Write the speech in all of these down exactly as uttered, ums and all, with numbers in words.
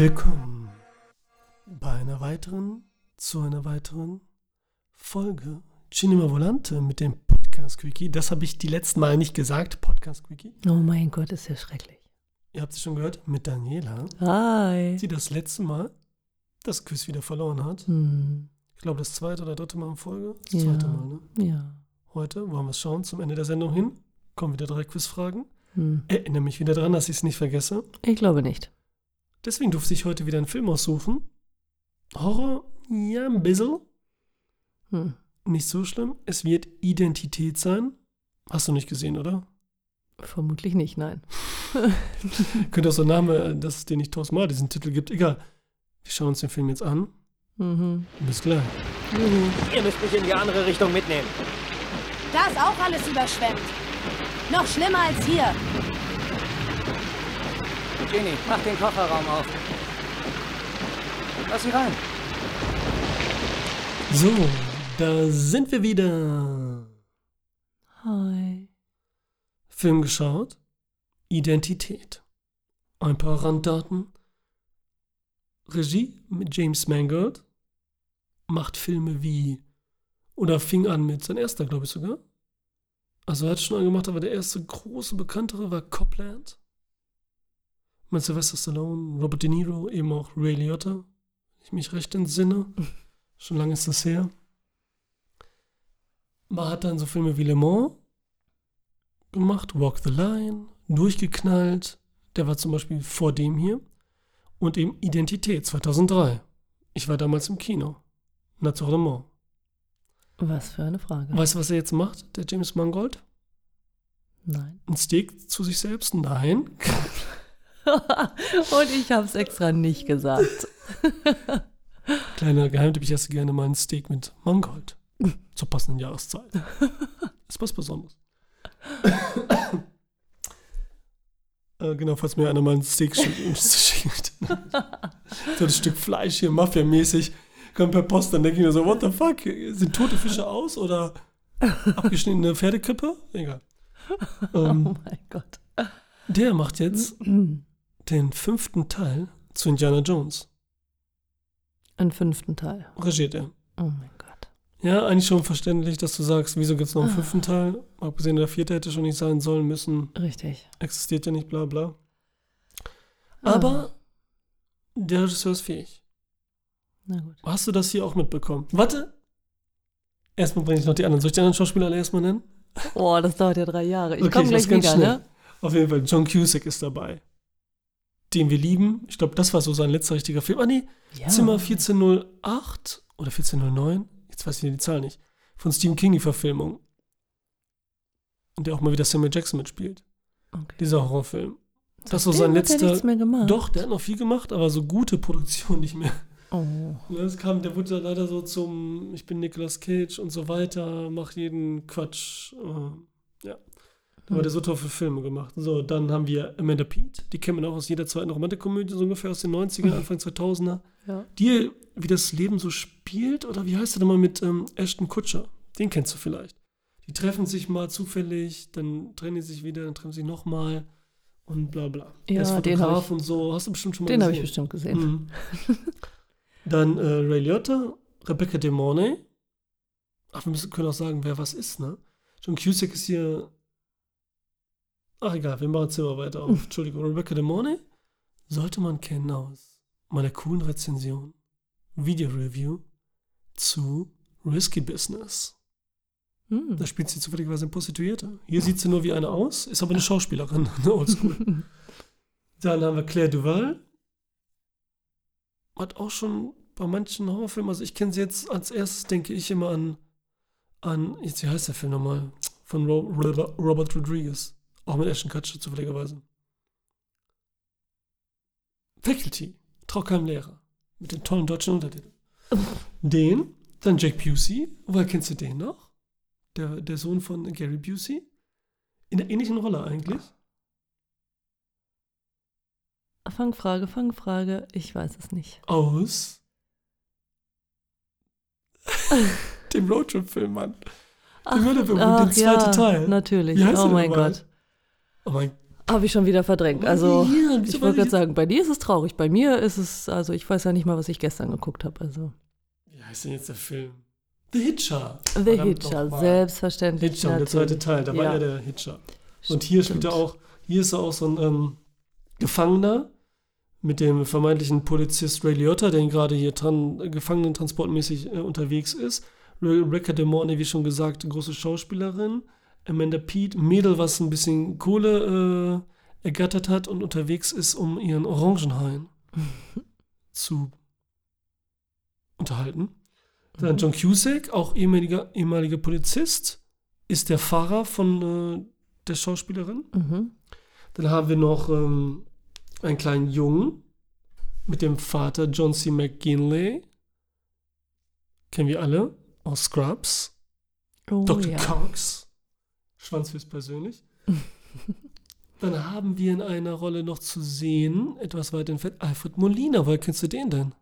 Willkommen bei einer weiteren, zu einer weiteren Folge Cinema Volante mit dem Podcast-Quickie. Das habe ich die letzten Mal nicht gesagt, Podcast-Quickie. Oh mein Gott, ist ja schrecklich. Ihr habt es schon gehört, mit Daniela. Hi. Die das letzte Mal das Quiz wieder verloren hat. Hm. Ich glaube, das zweite oder dritte Mal in Folge. Das Ja. zweite Mal, ne? Ja. Heute wollen wir es schauen, zum Ende der Sendung hin. Kommen wieder drei Quizfragen. Hm. Erinnere mich wieder dran, dass ich es nicht vergesse. Ich glaube nicht. Deswegen durfte ich heute wieder einen Film aussuchen. Horror, ja, ein bisschen. Hm. Nicht so schlimm. Es wird Identität sein. Hast du nicht gesehen, oder? Vermutlich nicht, nein. Könnte auch so ein Name, dass es dir nicht tausendmal diesen Titel gibt. Egal. Wir schauen uns den Film jetzt an. Mhm. Bis gleich. Juhu. Ihr müsst mich in die andere Richtung mitnehmen. Da ist auch alles überschwemmt. Noch schlimmer als hier. Jenny, mach den Kofferraum auf. Lass sie rein. So, da sind wir wieder. Hi. Film geschaut. Identität. Ein paar Randdaten. Regie mit James Mangold. Macht Filme wie, oder fing an mit, sein erster, glaube ich sogar. Also er hat schon angemacht, aber der erste große, bekanntere war Copland. Mit Sylvester Stallone, Robert De Niro, eben auch Ray Liotta, wenn ich mich recht entsinne. Schon lange ist das her. Man hat dann so Filme wie Le Mans gemacht, Walk the Line, Durchgeknallt, der war zum Beispiel vor dem hier. Und eben Identität zweitausenddrei. Ich war damals im Kino. Naturellement. Was für eine Frage. Weißt du, was er jetzt macht, der James Mangold? Nein. Ein Steak zu sich selbst? Nein. Und ich habe es extra nicht gesagt. Kleiner Geheimtipp, ich esse gerne mal ein Steak mit Mangold. Zur passenden Jahreszeit. Ist was Besonderes. äh, genau, falls mir einer mal ein Steak schickt. So ein Stück Fleisch hier, Mafia-mäßig. Kommt per Post, dann denke ich mir so, what the fuck? Sind tote Fische aus oder abgeschnittene Pferdekrippe? Egal. Ähm, Oh mein Gott. der macht jetzt den fünften Teil zu Indiana Jones. Einen fünften Teil. Regiert er. Oh mein Gott. Ja, eigentlich schon verständlich, dass du sagst, wieso gibt es noch einen fünften Teil? Abgesehen, der vierte hätte schon nicht sein sollen müssen. Richtig. Existiert ja nicht, bla bla. Aber der Regisseur ist fähig. Na gut. Hast du das hier auch mitbekommen? Warte! Erstmal bringe ich noch die anderen. Soll ich die anderen Schauspieler alle erstmal nennen? Oh, das dauert ja drei Jahre. Ich Okay, komme ich gleich mach's ganz wieder, schnell. ne? Auf jeden Fall, John Cusack ist dabei. Den wir lieben. Ich glaube, das war so sein letzter richtiger Film. Ah, nee, Ja. Zimmer vierzehnhundertacht oder vierzehnhundertneun. Jetzt weiß ich die Zahl nicht. Von Stephen King, die Verfilmung. Und der auch mal wieder Samuel Jackson mitspielt. Okay. Dieser Horrorfilm. Das war Seitdem sein hat er letzter. nichts mehr gemacht. Doch, der hat noch viel gemacht, aber so gute Produktion nicht mehr. Oh. Das kam, der wurde leider so zum, ich bin Nicolas Cage und so weiter, mach jeden Quatsch. Äh, ja. Da hat er so tolle Filme gemacht. So, dann haben wir Amanda Peet, die kennt man auch aus jeder zweiten Romantikkomödie, so ungefähr aus den neunzigern, Anfang zweitausender. Ja. Die, wie das Leben so spielt, oder wie heißt der nochmal mit ähm, Ashton Kutcher? Den kennst du vielleicht. Die treffen sich mal zufällig, dann trennen die sich wieder, dann treffen sie sich nochmal und bla bla. Ja, der ist den hab Fotograf ich- und so, hast du bestimmt schon mal Den habe gesehen. ich bestimmt gesehen. Mhm. Dann äh, Ray Liotta, Rebecca De Mornay. Ach, wir müssen, können auch sagen, wer was ist, ne? John Cusack ist hier. Ach, egal, wir machen jetzt immer weiter auf. Entschuldigung, Rebecca De Mornay sollte man kennen aus meiner coolen Rezension, Video-Review zu Risky Business. Hm. Da spielt sie zufälligerweise eine Prostituierte. Hier sieht sie nur wie eine aus, ist aber eine Schauspielerin, eine Oldschool. Dann haben wir Claire Duval. Hat auch schon bei manchen Horrorfilmen, also ich kenne sie jetzt als erstes, denke ich immer an, an, jetzt, wie heißt der Film nochmal? Von Ro- Ro- Robert Rodriguez. Auch mit Ashton Kutcher zufälligerweise. Faculty. Traukeim-Lehrer. Mit den tollen deutschen Untertiteln. Den, dann Jack Busey. Woher kennst du den noch? Der, der Sohn von Gary Busey. In der ähnlichen Rolle eigentlich. Fangfrage, Fangfrage. Ich weiß es nicht. Aus dem Roadtrip-Film, Mann. Die Mörderbewegung, ach den zweiten ja, Teil. natürlich. Wie heißt Oh der mein nochmal? Gott. Oh mein Habe ich schon wieder verdrängt. Aber Also, hier, wieso ich war wollte gerade ich- sagen, bei dir ist es traurig. Bei mir ist es, also ich weiß ja nicht mal, was ich gestern geguckt habe. Also. Wie heißt denn jetzt der Film? The Hitcher. The Verdammt Hitcher, nochmal. selbstverständlich. Hitcher, der zweite natürlich. Teil, da war Ja. er der Hitcher. Und hier spielt Stimmt. er auch, hier ist er auch so ein ähm, Gefangener mit dem vermeintlichen Polizist Ray Liotta, der ihn gerade hier dran, gefangenentransportmäßig äh, unterwegs ist. Re- Rebecca De Mornay, wie schon gesagt, große Schauspielerin. Amanda Peet, Mädel, was ein bisschen Kohle äh, ergattert hat und unterwegs ist, um ihren Orangenhain zu unterhalten. Dann John Cusack, auch ehemaliger, ehemaliger Polizist, ist der Fahrer von äh, der Schauspielerin. Mhm. Dann haben wir noch ähm, einen kleinen Jungen mit dem Vater John C. McGinley. Kennen wir alle aus Scrubs. Oh, Doktor ja. Cox. Schwanzfiss persönlich. Dann haben wir in einer Rolle noch zu sehen, etwas weiter entfernt, Alfred Molina. Woher kennst du den denn?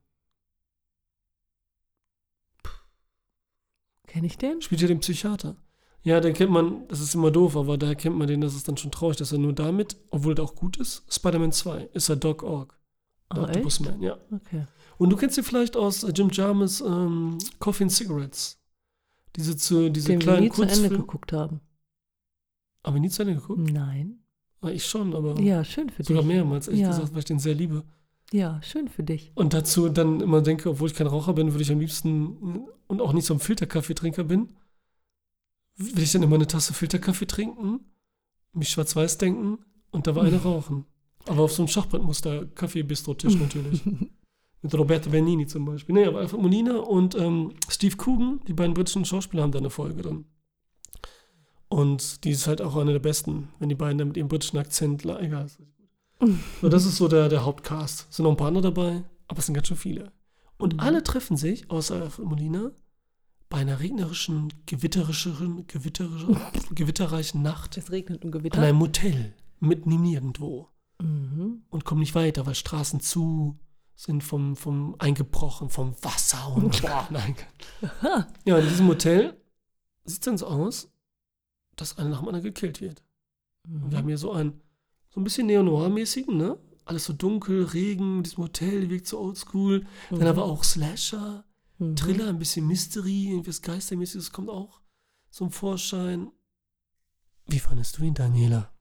Kenn ich den? Spielt ja den Psychiater. Ja, den kennt man, das ist immer doof, aber daher kennt man den, das ist dann schon traurig, dass er nur damit, obwohl er auch gut ist, Spider-Man zwei, ist er Doc Ock. Der Oh, echt? Octopus Man, ja. Okay. Und du kennst ihn vielleicht aus äh, Jim Jarmus ähm, Coffee and Cigarettes. Diese, zu, diese Den wir kleinen nie zu Ende Kurzfilme. geguckt haben. Aber nie zu Ende geguckt? Nein. Ah, ich schon, aber Ja, schön für sogar dich. mehrmals, ehrlich Ja. gesagt, weil ich den sehr liebe. Ja, schön für dich. Und dazu dann immer denke, obwohl ich kein Raucher bin, würde ich am liebsten und auch nicht so ein Filterkaffeetrinker bin, will ich dann immer eine Tasse Filterkaffee trinken, mich schwarz-weiß denken und dabei eine rauchen. Aber auf so einem Schachbrettmuster Kaffee-Bistro-Tisch natürlich. Mit Roberto Benigni zum Beispiel. Nee, aber Alfred Molina und ähm, Steve Coogan, die beiden britischen Schauspieler, haben da eine Folge drin. Und die ist halt auch eine der besten, wenn die beiden da mit ihrem britischen Akzent, egal. Ist gut. So, das ist so der, der Hauptcast. Es sind noch ein paar andere dabei, aber es sind ganz schön viele. Und Mhm. alle treffen sich, außer Alfred Molina, bei einer regnerischen, gewitterischeren, gewitterischen, gewitterreichen Nacht Es regnet im an Gewitter. einem Motel mitten im Nirgendwo Mhm. und kommen nicht weiter, weil Straßen zu sind vom, vom eingebrochen, vom Wasser und boah, nein. Ja, in diesem Hotel sieht es dann so aus, dass einer nach dem anderen gekillt wird. Und wir haben hier so einen, so ein bisschen Neo-Noir-mäßigen, ne? Alles so dunkel, Regen, diesem Hotel wirkt so oldschool. Mhm. Dann aber auch Slasher, Mhm. Thriller, ein bisschen Mystery, irgendwas Geistermäßiges kommt auch zum Vorschein. Wie fandest du ihn, Daniela?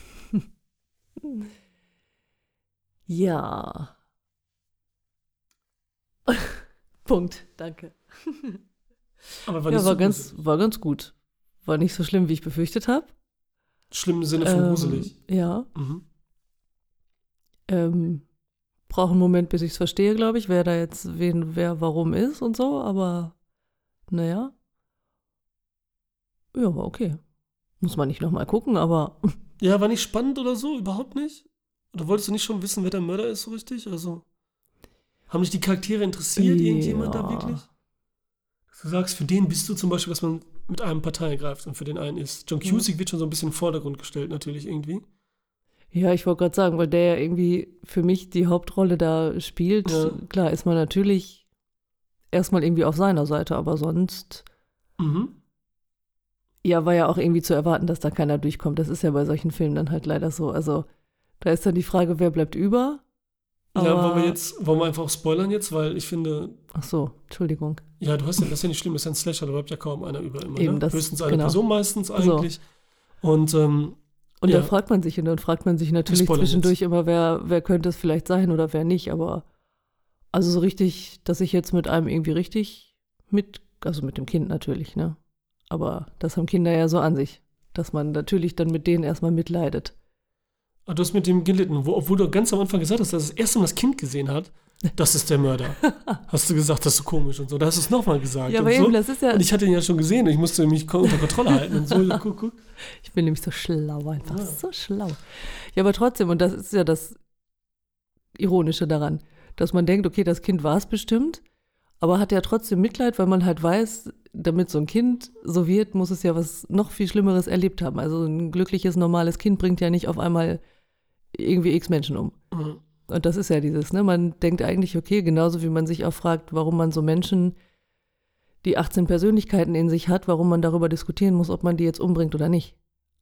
Ja. Punkt, danke. Aber war Ja, nicht war so ganz, gruselig. war ganz gut. War nicht so schlimm, wie ich befürchtet habe. Schlimm im Sinne von Ähm, gruselig. Ja. Mhm. Ähm, brauche einen Moment, bis ich es verstehe, glaube ich, wer da jetzt wen, wer warum ist und so, aber naja. Ja, war okay. Muss man nicht nochmal gucken, aber Ja, war nicht spannend oder so? Überhaupt nicht? Oder wolltest du nicht schon wissen, wer der Mörder ist so richtig? Also, haben dich die Charaktere interessiert, Ja. irgendjemand da wirklich? Du sagst, für den bist du zum Beispiel, dass man mit einem Partei greift und für den einen ist. John Cusack wird schon so ein bisschen in den Vordergrund gestellt, natürlich irgendwie. ja, ich wollte gerade sagen, weil der ja irgendwie für mich die Hauptrolle da spielt. Ja. Klar ist man natürlich erstmal irgendwie auf seiner Seite, aber sonst, Mhm. ja, war ja auch irgendwie zu erwarten, dass da keiner durchkommt. Das ist ja bei solchen Filmen dann halt leider so. Also da ist dann die Frage, wer bleibt über? Ja, Aber- wollen wir jetzt, wollen wir einfach auch spoilern jetzt, weil ich finde, Ach so, Entschuldigung. ja, du hast ja, das ist ja nicht schlimm, das ist ja ein Slasher, da bleibt ja kaum einer über immer, Eben, ne? das- Höchstens eine genau. Person meistens eigentlich. Und, ähm, Und Ja. dann fragt man sich, und dann fragt man sich natürlich spoilern zwischendurch immer, wer, wer könnte es vielleicht sein oder wer nicht. Aber also so richtig, dass ich jetzt mit einem irgendwie richtig mit, also mit dem Kind natürlich, ne? Aber das haben Kinder ja so an sich, dass man natürlich dann mit denen erstmal mitleidet. ah, du hast mit dem gelitten, wo, obwohl du ganz am Anfang gesagt hast, dass er das erste Mal das Kind gesehen hat, das ist der Mörder. Hast du gesagt, das ist so komisch und so. Da hast du es nochmal gesagt. Ja, und, aber so. eben, das ist ja, und ich hatte ihn ja schon gesehen und ich musste mich ko- unter Kontrolle halten und so. Ja, guck, guck. ich bin nämlich so schlau einfach, Ja. so schlau. Ja, aber trotzdem, und das ist ja das Ironische daran, dass man denkt, okay, das Kind war es bestimmt, aber hat ja trotzdem Mitleid, weil man halt weiß, damit so ein Kind so wird, muss es ja was noch viel Schlimmeres erlebt haben. Also ein glückliches, normales Kind bringt ja nicht auf einmal irgendwie x Menschen um. Mhm. Und das ist ja dieses, ne? Man denkt eigentlich, okay, genauso wie man sich auch fragt, warum man so Menschen, die achtzehn Persönlichkeiten in sich hat, warum man darüber diskutieren muss, ob man die jetzt umbringt oder nicht.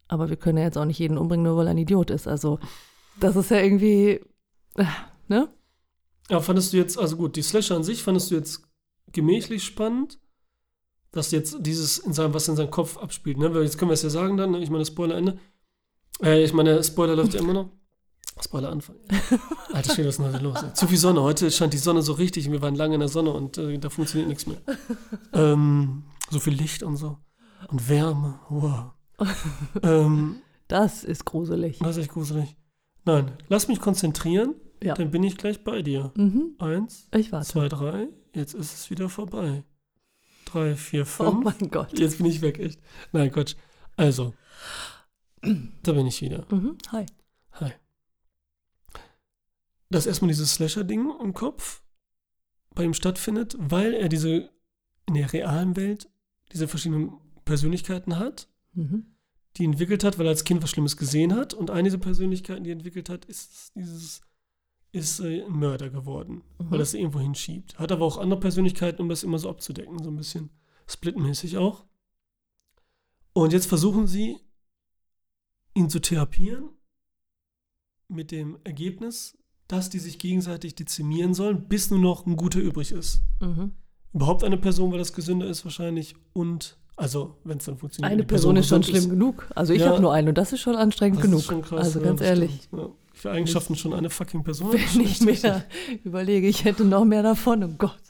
Aber wir können ja jetzt auch nicht jeden umbringen, nur weil er ein Idiot ist. Also das ist ja irgendwie, äh, ne? Ja, fandest du jetzt, also gut, die Slasher an sich fandest du jetzt gemächlich spannend, dass jetzt dieses, in seinem, was in seinem Kopf abspielt, ne? Weil jetzt können wir es ja sagen dann, ich meine, Spoiler-Ende. Äh, ich meine, Spoiler läuft ja immer noch. Spoiler Anfang. Alter, steht das noch los. Ey. Zu viel Sonne. Heute scheint die Sonne so richtig und wir waren lange in der Sonne und äh, da funktioniert nichts mehr. Ähm, so viel Licht und so. Und Wärme. Wow. ähm, Das ist gruselig. das ist echt gruselig. Nein, lass mich konzentrieren, Ja. dann bin ich gleich bei dir. Mhm. Eins, Ich warte. zwei, drei. Jetzt ist es wieder vorbei. Drei, vier, fünf. Oh mein Gott. Jetzt bin ich weg, echt. Nein, Quatsch. Also, da bin ich wieder. Mhm. Hi. Hi. Dass erstmal dieses Slasher-Ding im Kopf bei ihm stattfindet, weil er diese, in der realen Welt, diese verschiedenen Persönlichkeiten hat, Mhm. die entwickelt hat, weil er als Kind was Schlimmes gesehen hat. Und eine dieser Persönlichkeiten, die er entwickelt hat, ist dieses, ist äh, ein Mörder geworden, Mhm. weil er es irgendwo hinschiebt. Hat aber auch andere Persönlichkeiten, um das immer so abzudecken, so ein bisschen splitmäßig auch. Und jetzt versuchen sie, ihn zu therapieren, mit dem Ergebnis, dass die sich gegenseitig dezimieren sollen, bis nur noch ein Guter übrig ist. Mhm. Überhaupt eine Person, weil das gesünder ist wahrscheinlich und, also wenn es dann funktioniert. Eine die Person ist schon gesund schlimm genug. Also ich Ja. habe nur eine und das ist schon anstrengend Das genug. ist schon krass. Also ja, ganz das ehrlich, stimmt, ja. Für Eigenschaften schon eine fucking Person. wenn ich mir überlege, ich hätte noch mehr davon, oh Gott.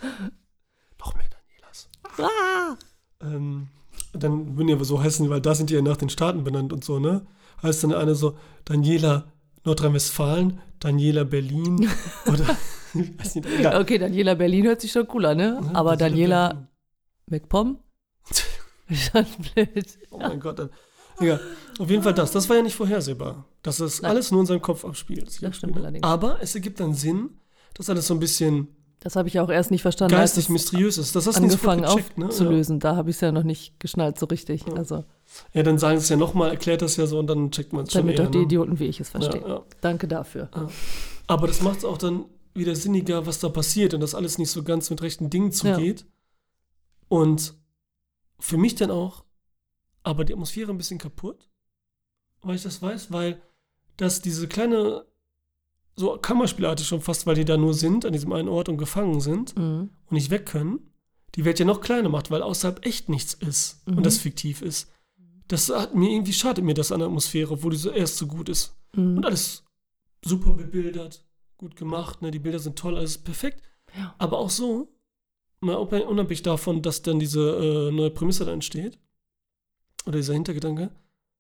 Noch mehr Danielas. Ah! Ähm, dann würden die aber so heißen, weil da sind die ja nach den Staaten benannt und so, ne? Heißt dann eine so, Daniela Nordrhein-Westfalen, Daniela Berlin oder, ich weiß nicht, egal. Okay, Daniela Berlin hört sich schon cooler, ne? Ja, Aber Daniela Berlin. McPom? Schon blöd. Oh mein Gott. Dann, egal. Auf jeden Fall das. Das war ja nicht vorhersehbar. Dass das Nein. alles nur in seinem Kopf abspielt. sich Das stimmt abspielt. allerdings. Aber es ergibt dann Sinn, dass alles so ein bisschen Das habe ich ja auch erst nicht verstanden, geistig als mysteriös ist. Das es hast du nicht sofort angefangen gecheckt, ne? aufzulösen. Da habe ich es ja noch nicht geschnallt so richtig. Ja. Also, Ja, dann sagen sie es ja nochmal, erklärt das ja so und dann checkt man es schon damit eher. doch die ne? Idioten wie ich es verstehen. Ja, ja. Danke dafür. Aber das macht es auch dann wieder sinniger, was da passiert und dass alles nicht so ganz mit rechten Dingen zugeht. Und für mich dann auch, aber die Atmosphäre ein bisschen kaputt, weil ich das weiß, weil dass diese kleine, so Kammerspielartig schon fast, weil die da nur sind, an diesem einen Ort und gefangen sind Mhm. und nicht weg können, die Welt ja noch kleiner macht, weil außerhalb echt nichts ist Mhm. und das fiktiv ist. Das hat mir irgendwie, schadet mir das an der Atmosphäre, obwohl die so erst so gut ist. Mhm. Und alles super bebildert, gut gemacht, ne? Die Bilder sind toll, alles ist perfekt. Ja. Aber auch so, mal unabhängig davon, dass dann diese äh, neue Prämisse da entsteht, oder dieser Hintergedanke,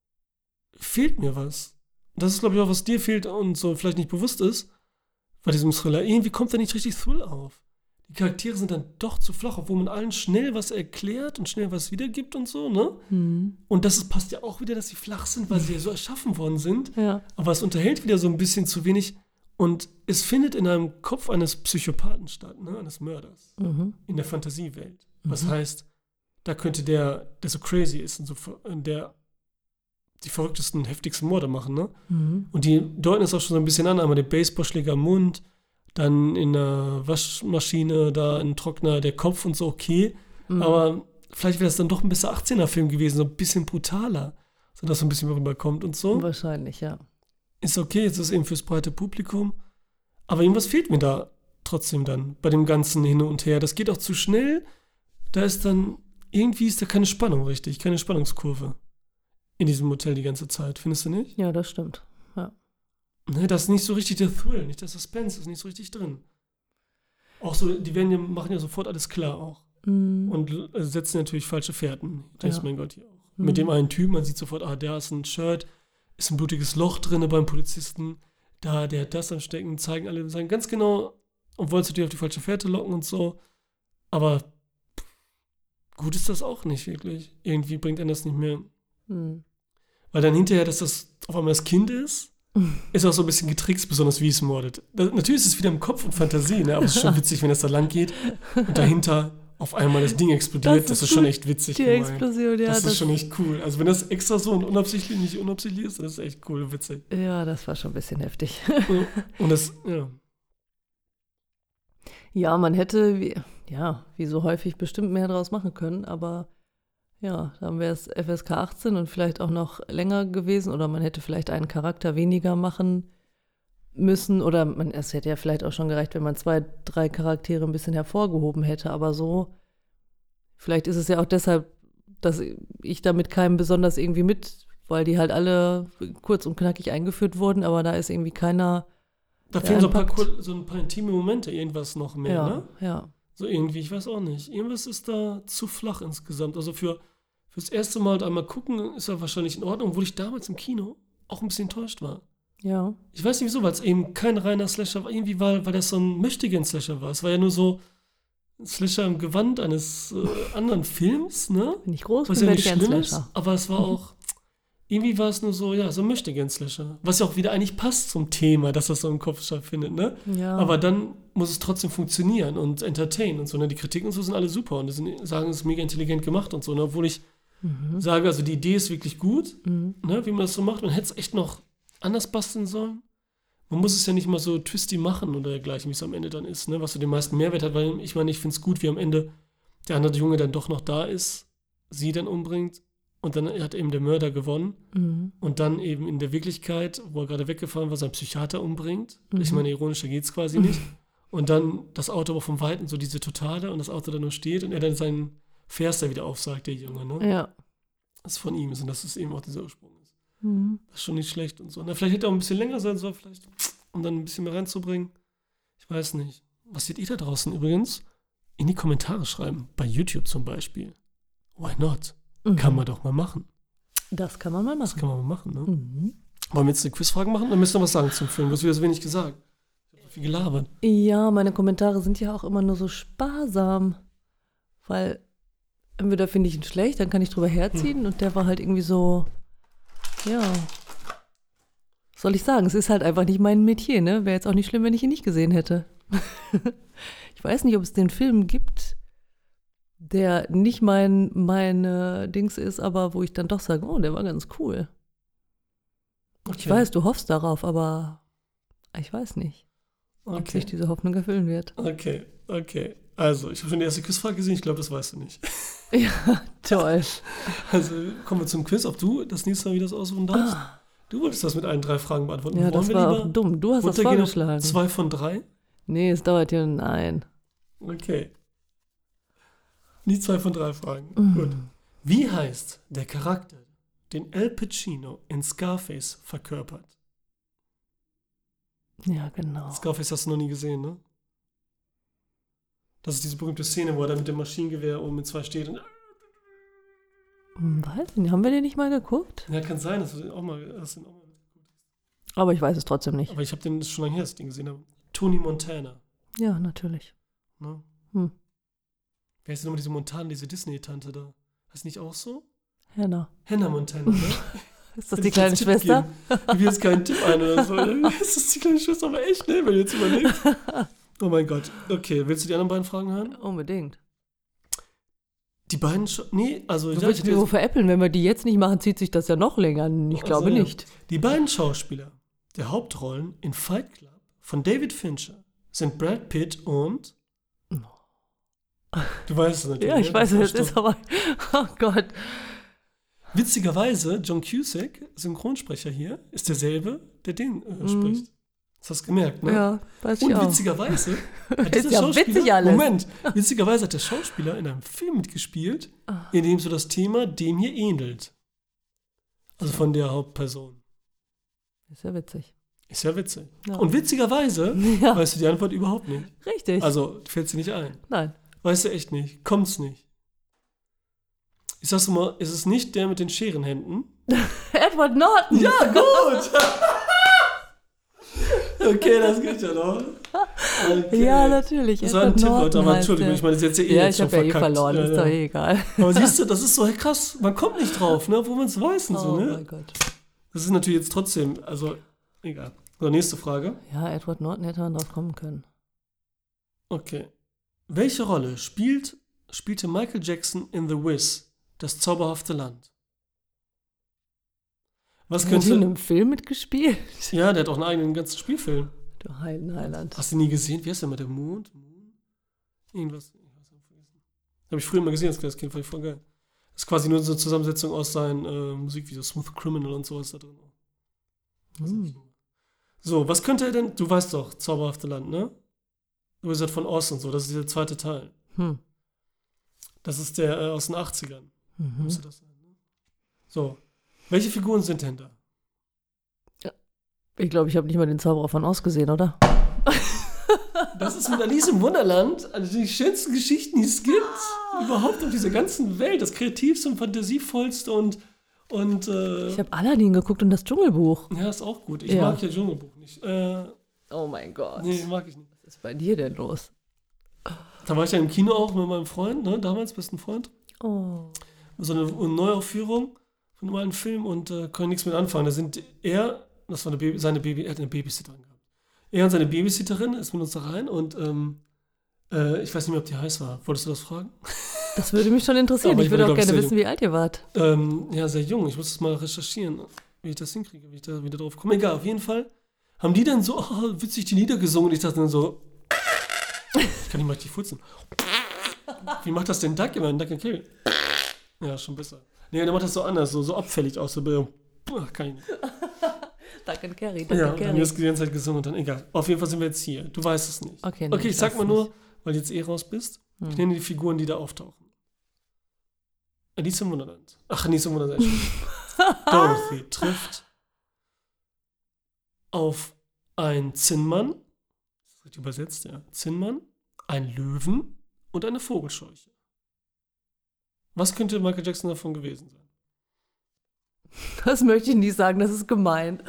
fehlt mir was. Das ist, glaube ich, auch, was dir fehlt und so vielleicht nicht bewusst ist, bei diesem Thriller. Irgendwie kommt da nicht richtig Thrill auf. Die Charaktere sind dann doch zu flach, obwohl man allen schnell was erklärt und schnell was wiedergibt und so, ne? Mhm. Und das ist, passt ja auch wieder, dass sie flach sind, weil sie ja so erschaffen worden sind. Ja. Aber es unterhält wieder so ein bisschen zu wenig und es findet in einem Kopf eines Psychopathen statt, ne? Eines Mörders. Mhm. In der Fantasiewelt. Was Mhm. heißt, da könnte der, der so crazy ist und so ver- der die verrücktesten, heftigsten Morde machen, ne? Mhm. Und die deuten es auch schon so ein bisschen an, einmal den Baseballschläger im Mund, dann in der Waschmaschine, da ein Trockner, der Kopf und so, okay. Mhm. Aber vielleicht wäre es dann doch ein besser achtzehner-Film gewesen, so ein bisschen brutaler, sodass so ein bisschen rüberkommt und so. Wahrscheinlich, ja. Ist okay, jetzt ist es eben fürs breite Publikum. Aber irgendwas fehlt mir da trotzdem dann bei dem ganzen Hin und Her. Das geht auch zu schnell. Da ist dann, irgendwie ist da keine Spannung richtig, keine Spannungskurve in diesem Hotel die ganze Zeit. Findest du nicht? Ja, das stimmt. Ja. Ne, das ist nicht so richtig der Thrill, nicht der Suspense, ist nicht so richtig drin. Auch so, die werden ja, machen ja sofort alles klar auch. Mhm. Und äh, setzen natürlich falsche Fährten. James Ja. Mangold hier auch. Mhm. Mit dem einen Typen, man sieht sofort, ah, da ist ein Shirt, ist ein blutiges Loch drin beim Polizisten, da, der hat das am Stecken, zeigen alle, sagen ganz genau und wollen es natürlich auf die falsche Fährte locken und so. Aber pff, gut ist das auch nicht wirklich. Irgendwie bringt einen das nicht mehr. Mhm. Weil dann hinterher, dass das auf einmal das Kind ist, ist auch so ein bisschen getrickst, besonders wie es mordet. Da, natürlich ist es wieder im Kopf und Fantasie, ne? Aber es ist schon witzig, wenn das da lang geht und dahinter auf einmal das Ding explodiert. Das Das ist, ist schon gut. echt witzig Die gemeint. Explosion, ja. das Das ist schon echt cool. Also wenn das extra so und unabsichtlich nicht unabsichtlich ist, dann ist das echt cool und witzig. Ja, das war schon ein bisschen heftig. Und das, ja. Ja, man hätte, wie, ja, wie so häufig bestimmt mehr draus machen können, aber Ja, dann wäre es F S K achtzehn und vielleicht auch noch länger gewesen oder man hätte vielleicht einen Charakter weniger machen müssen oder man, es hätte ja vielleicht auch schon gereicht, wenn man zwei, drei Charaktere ein bisschen hervorgehoben hätte, aber so, vielleicht ist es ja auch deshalb, dass ich da mit keinem besonders irgendwie mit, weil die halt alle kurz und knackig eingeführt wurden, aber da ist irgendwie keiner. Da fehlen so ein, paar, so ein paar intime Momente, irgendwas noch mehr, ja, ne? Ja. So irgendwie, ich weiß auch nicht. Irgendwas ist da zu flach insgesamt. Also für fürs erste Mal halt einmal gucken, ist ja wahrscheinlich in Ordnung, obwohl ich damals im Kino auch ein bisschen enttäuscht war. Ja. Ich weiß nicht wieso, weil es eben kein reiner Slasher war, irgendwie war, weil das so ein Möchtegern-Slasher war. Es war ja nur so ein Slasher im Gewand eines äh, anderen Films, ne? Wenn ich groß Was bin, ja werde nicht ich ein schlimm ist, Slasher. aber es war auch, irgendwie war es nur so, ja, so ein Möchtegern-Slasher. Was ja auch wieder eigentlich passt zum Thema, dass das so im Kopf stattfindet, ne? Ja. Aber dann muss es trotzdem funktionieren und entertainen und so, ne? Die Kritiken und so sind alle super und die sind, sagen, es ist mega intelligent gemacht und so, ne? Obwohl ich mhm. sage, also die Idee ist wirklich gut, mhm. ne? Wie man das so macht. Man hätte es echt noch anders basteln sollen. Man muss es ja nicht mal so twisty machen oder dergleichen, wie es am Ende dann ist, ne? Was so den meisten Mehrwert hat, weil ich meine, ich finde es gut, wie am Ende der andere Junge dann doch noch da ist, sie dann umbringt und dann hat eben der Mörder gewonnen mhm. und dann eben in der Wirklichkeit, wo er gerade weggefahren war, sein Psychiater umbringt. Mhm. Ich meine, ironischer geht es quasi nicht. Und dann das Auto aber vom Weiten, so diese Totale und das Auto dann nur steht und er dann seinen Vers da wieder aufsagt, der Junge, ne? Ja. Das von ihm ist und dass es eben auch dieser Ursprung ist. Mhm. Das ist schon nicht schlecht und so. Na, vielleicht hätte er auch ein bisschen länger sein sollen, vielleicht, um dann ein bisschen mehr reinzubringen. Ich weiß nicht. Was seht ihr da draußen übrigens? In die Kommentare schreiben. Bei YouTube zum Beispiel. Why not? Mhm. Kann man doch mal machen. Das kann man mal machen. Das kann man mal machen, ne? Mhm. Wollen wir jetzt eine Quizfrage machen? Dann müssen wir was sagen zum Film. Du hast wieder so wenig gesagt. Ich habe so viel gelabert. Ja, meine Kommentare sind ja auch immer nur so sparsam. Weil entweder finde ich ihn schlecht, dann kann ich drüber herziehen hm. und der war halt irgendwie so, ja, was soll ich sagen, es ist halt einfach nicht mein Metier, ne? Wäre jetzt auch nicht schlimm, wenn ich ihn nicht gesehen hätte. Ich weiß nicht, ob es den Film gibt, der nicht mein meine Dings ist, aber wo ich dann doch sage, oh, der war ganz cool. Okay. Ich weiß, du hoffst darauf, aber ich weiß nicht, ob okay. sich diese Hoffnung erfüllen wird. Okay, okay. Also, ich habe schon die erste Quizfrage gesehen, ich glaube, das weißt du nicht. Ja, toll. Also, kommen wir zum Quiz, ob du das nächste Mal wieder so aussuchen darfst. Ah. Du wolltest das mit allen drei Fragen beantworten. Ja, das war auch dumm. Du hast das vorgeschlagen. Zwei von drei? Nee, es dauert ja nein. Okay. Nie zwei von drei Fragen. Mhm. Gut. Wie heißt der Charakter, den Al Pacino in Scarface verkörpert? Ja, genau. Scarface hast du noch nie gesehen, ne? Das ist diese berühmte Szene, wo er da mit dem Maschinengewehr oben mit zwei steht. Und weiß nicht, haben wir den nicht mal geguckt? Ja, kann sein, dass du den auch mal, hast den auch mal geguckt hast. Aber ich weiß es trotzdem nicht. Aber ich habe den das ist schon lange her, das Ding gesehen habe. Tony Montana. Ja, natürlich. Ne? Hm. Wer ist denn nochmal diese Montana, diese Disney-Tante da? Heißt nicht auch so? Hannah. Hannah Montana, ne? Ist das die kleine Schwester? Ich will jetzt keinen Tipp ein oder so. Ist das die kleine Schwester? Aber echt, ne? Wenn du jetzt überlegst. Oh mein Gott. Okay, willst du die anderen beiden Fragen hören? Unbedingt. Die beiden, Sch- nee, also... Du willst mich wo veräppeln, wenn wir die jetzt nicht machen, zieht sich das ja noch länger an. Ich glaube also, ja. nicht. Die beiden Schauspieler der Hauptrollen in Fight Club von David Fincher sind Brad Pitt und... Du weißt es natürlich. Ja, ich weiß, es ist aber... Oh Gott. Witzigerweise, John Cusack, Synchronsprecher hier, ist derselbe, der den äh, spricht. Mhm. Das hast du gemerkt, ne? Ja, weiß und ich auch. witzigerweise hat ist dieser ja Schauspieler, witzig alles. Moment, witzigerweise hat der Schauspieler in einem Film mitgespielt, in dem so das Thema dem hier ähnelt. Also von der Hauptperson. Ist ja witzig. Ist ja witzig. Ja. Und witzigerweise ja. weißt du die Antwort überhaupt nicht. Richtig. Also fällt sie nicht ein. Nein. Weißt du echt nicht. Kommt's nicht. Ich sag's mal, ist es nicht der mit den Scherenhänden? Edward Norton. Ja, gut. Okay, das geht ja noch. Okay. Ja, natürlich. Das war ein Tipp, Leute, aber Entschuldigung, ich meine, das ist jetzt ja eh ja, jetzt ich schon habe ja verkackt. eh verloren, ja, ist ja. doch eh egal. Aber siehst du, das ist so krass, man kommt nicht drauf, ne, wo man es weiß und Oh so, ne? mein Gott. Das ist natürlich jetzt trotzdem, also, egal. So, nächste Frage. Ja, Edward Norton hätte man drauf kommen können. Okay. Welche Rolle spielt, spielte Michael Jackson in The Wiz, das zauberhafte Land? Was Hat er in könnte... einem Film mitgespielt? Ja, der hat auch einen eigenen ganzen Spielfilm. Du Heilen Heiland. Hast du nie gesehen? Wie heißt der mit dem Mond? Mond? Irgendwas. Ich weiß nicht, vergessen. Habe ich früher mal gesehen, das Kind, fand ich voll geil. Das ist quasi nur so eine Zusammensetzung aus seinen äh, Musikvideos, Smooth Criminal und sowas da drin. Hm. So, was könnte er denn, du weißt doch, Zauberhafte Land, ne? Wizard von Oz und so, das ist der zweite Teil. Hm. Das ist der äh, aus den achtzigern. Mhm. Müsste das sein, ne? So, welche Figuren sind denn da? Ich glaube, ich habe nicht mal den Zauberer von Oz gesehen, oder? Das ist mit Alice im Wunderland eine die schönsten Geschichten, die es gibt. Überhaupt auf dieser ganzen Welt. Das kreativste und fantasievollste und. und äh, Ich habe Aladdin geguckt und das Dschungelbuch. ja, ist auch gut. Ich Ja. mag ja Dschungelbuch nicht. Äh, Oh mein Gott. nee, mag ich nicht. Was ist bei dir denn los? Da war ich ja im Kino auch mit meinem Freund, ne, damals besten Freund. Oh. So eine, eine Neuaufführung von einem alten Film und äh, können nichts mit anfangen. Da sind er, das war eine Baby, seine Baby, er hat eine Babysitterin gehabt. Er und seine Babysitterin ist mit uns da rein und ähm, äh, ich weiß nicht mehr, ob die heiß war. Wolltest du das fragen? Das würde mich schon interessieren. Aber ich ich würde war, auch glaub ich, gerne sehr wissen, wie alt ihr wart. Ähm, ja, sehr jung. Ich muss das mal recherchieren, wie ich das hinkriege, wie ich da wieder drauf komme. Egal, auf jeden Fall haben die dann so oh, witzig die Lieder gesungen und ich dachte dann so, ich kann nicht mal richtig furzen. Wie macht das denn Duck immer? Duck and Carry? Ja, schon besser. Nee, der macht das so anders, so, so abfällig aus. So, ach, kann ich nicht. Duck and Carry, Duck Ja, and und dann Carry. haben wir die ganze Zeit gesungen und dann egal. Auf jeden Fall sind wir jetzt hier. Du weißt es nicht. Okay, nee, okay, ich ich sag weiß mal es nur, nicht. weil du jetzt eh raus bist. Ich Hm. nenne die Figuren, die da auftauchen. Alice im Wunderland. Ach, Alice im Wunderland. Dorothy trifft auf einen Zinnmann, das ist richtig übersetzt, ja, Zinnmann, einen Löwen und eine Vogelscheuche. Was könnte Michael Jackson davon gewesen sein? Das möchte ich nicht sagen, das ist gemein.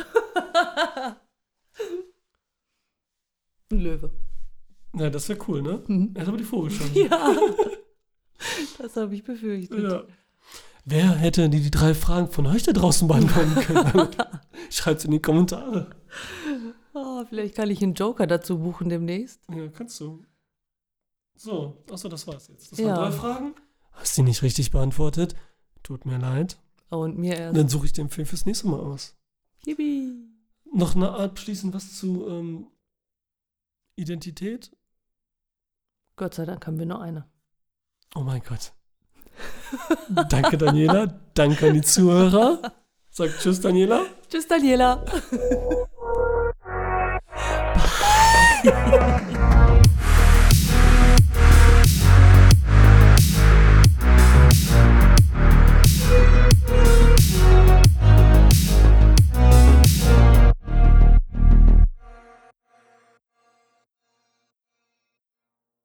Ein Löwe. Ja, das wäre cool, ne? Mhm. Er hat aber die Vogelscheuche. Ja, das habe ich befürchtet. Ja. Wer hätte die, die drei Fragen von euch da draußen beantworten können? Schreibt in die Kommentare. Oh, vielleicht kann ich einen Joker dazu buchen demnächst. Ja, kannst du. So, achso, das war's jetzt. Das Ja. waren drei Fragen. Hast die nicht richtig beantwortet? Tut mir leid. Oh, und mir erst. Dann suche ich den Film fürs nächste Mal aus. Yippie. Noch eine Art abschließend was zu ähm, Identität? Gott sei Dank haben wir nur eine. Oh mein Gott. Danke, Daniela. Danke an die Zuhörer. Sag tschüss, Daniela. Tschüss, Daniela.